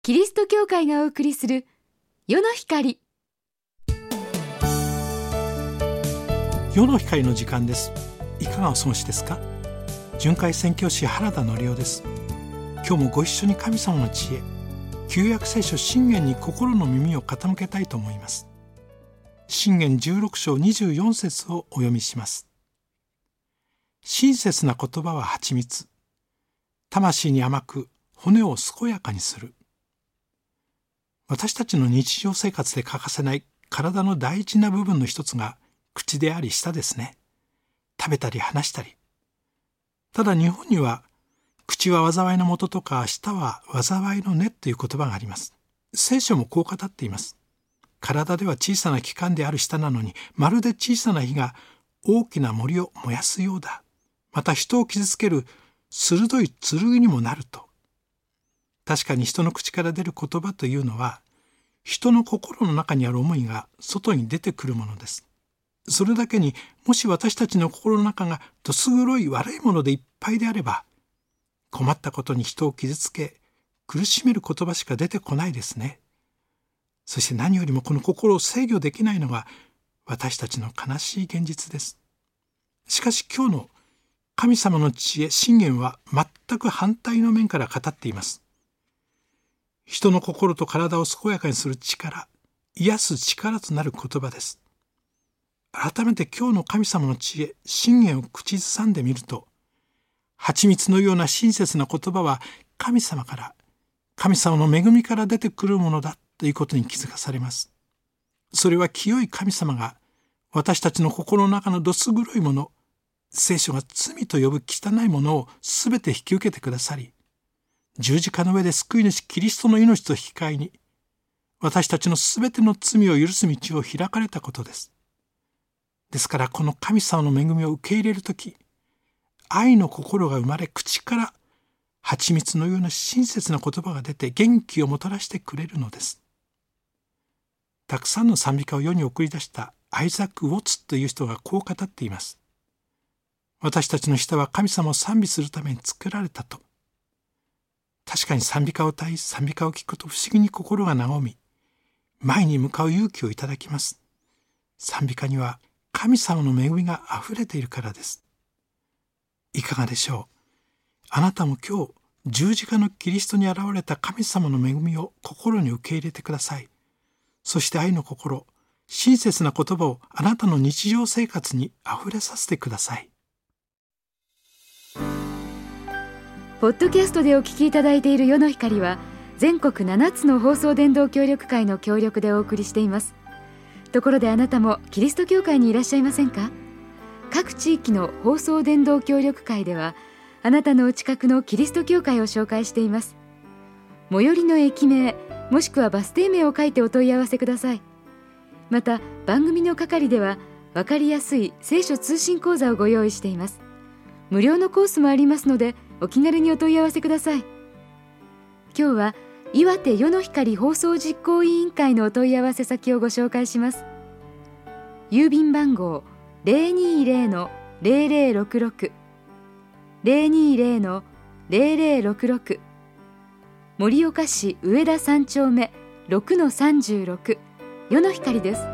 キリスト教会がお送りする世の光。 世の光の時間です。いかがお過ごしですか？巡回宣教師原田則夫です。今日もご一緒に神様の知恵、旧約聖書箴言に心の耳を傾けたいと思います。箴言16章24節をお読みします。親切な言葉は蜂蜜、魂に甘く骨を健やかにする。私たちの日常生活で欠かせない体の大事な部分の一つが口であり舌ですね。食べたり話したり。ただ日本には口は災いの元とか舌は災いの根という言葉があります。聖書もこう語っています。体では小さな器官である舌なのに、まるで小さな火が大きな森を燃やすようだ。また人を傷つける鋭い剣にもなると。確かに人の口から出る言葉というのは、人の心の中にある思いが外に出てくるものです。それだけに、もし私たちの心の中がどす黒い悪いものでいっぱいであれば、困ったことに人を傷つけ、苦しめる言葉しか出てこないですね。そして何よりもこの心を制御できないのが私たちの悲しい現実です。しかし今日の神様の知恵、箴言は全く反対の面から語っています。人の心と体を健やかにする力、癒す力となる言葉です。改めて今日の神様の知恵、箴言を口ずさんでみると、蜂蜜のような親切な言葉は神様から、神様の恵みから出てくるものだということに気づかされます。それは清い神様が私たちの心の中のどす黒いもの、聖書が罪と呼ぶ汚いものをすべて引き受けてくださり、十字架の上で救い主キリストの命と引き換えに、私たちのすべての罪を許す道を開かれたことです。ですからこの神様の恵みを受け入れるとき、愛の心が生まれ、口から蜂蜜のような親切な言葉が出て元気をもたらしてくれるのです。たくさんの賛美歌を世に送り出したアイザック・ウォッツという人がこう語っています。私たちの舌は神様を賛美するために作られたと。確かに賛美歌を歌い、賛美歌を聞くと不思議に心が和み、前に向かう勇気をいただきます。賛美歌には神様の恵みがあふれているからです。いかがでしょう。あなたも今日、十字架のキリストに現れた神様の恵みを心に受け入れてください。そして愛の心、親切な言葉をあなたの日常生活にあふれさせてください。 ポッドキャストでお聞きいただいている世の光は、全国7つの放送伝道協力会の協力でお送りしています。ところであなたもキリスト教会にいらっしゃいませんか？各地域の放送伝道協力会では、あなたのお近くのキリスト教会を紹介しています。最寄りの駅名、もしくはバス停名を書いてお問い合わせください。また番組の係では、分かりやすい聖書通信講座をご用意しています。無料のコースもありますので、お気軽にお問い合わせください。今日は岩手世の光放送実行委員会のお問い合わせ先をご紹介します。郵便番号 020-0066 020-0066 盛岡市上田3丁目 6-36 世の光です。